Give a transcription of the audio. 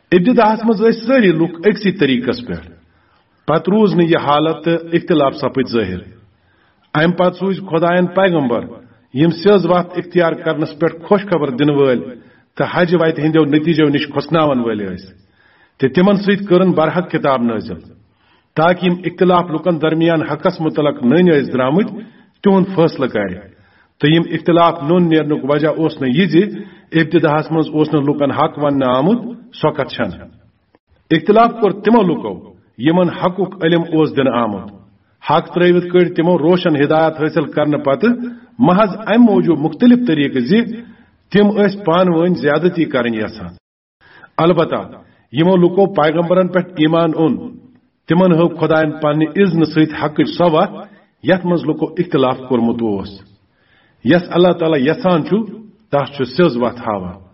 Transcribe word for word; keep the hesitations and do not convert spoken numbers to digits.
इब्तिदाहस मज सारी लुक अक्सी तरीकस पे पत रूज न यह हालत इख्तिलाफ सपद जाहिर अम पत सूज खुदायन पैगंबर यम सेज वत इख्तियार करनस पे खुश खबर दिन वल तो हज वत हंदो नतीजो निश खुसनावन वल तो तिमन सत करन बरहक किताब नाजिल ताकि यम इख्तिलाफ लुकन दरमियान हकस मुतलक नन द्रामुत तिहुंद फैसला कर तो यम इख्तिलाफ नोन नेरनुक वजह ओस न यह इब्तिदाहस मज ओस न लुकन हक वन आमुत सोकत छन इख्तिलाफ कर तिमो लुको यमन हकुक इल्म ओस दिन आमुत हक त्रवित कर तिमो रोशन हिदायत हासिल करने पत महज अम मौजूद मुख्तलिफ तरीके जि तिम पान वन ज्यादती कर यसान अलबत्ता यमो लुको पैगंबरन पे ईमान ओन तिमन हो खुदायन पन्ने इज्न सहित हक सो वत यथ मज लुको इख्तिलाफ कोरमुत ओस यस अल्लाह ताला यसान छु तस छु सिज वत हावा।